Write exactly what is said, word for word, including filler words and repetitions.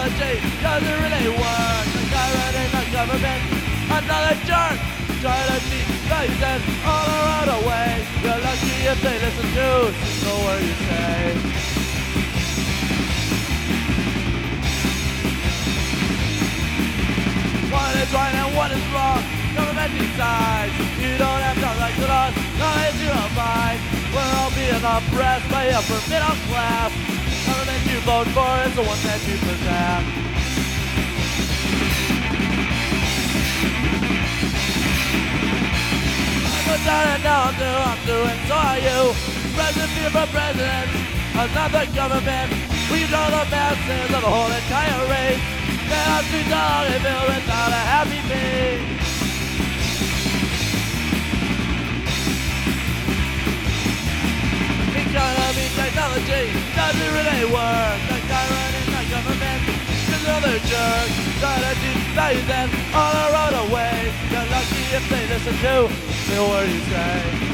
technology doesn't really work. The guy running the government, another jerk, trying to teach values and all around the way. You're lucky if they listen to a single word you say. What is right and what is wrong? Government decides. You don't have to like the laws, knowledge you don't mind. We're all being oppressed by the upper middle class. Government you vote for is the one that you protect. I put down and now I'm doing, I'm doing, so are you. President, fear for president, another government. We know the masses of the whole entire race. Cannot be done if it without a happy face. Economy, technology doesn't really work. The guy running the government is another jerk. Trying to teach values and all around the way. You're lucky if they listen to the word you say.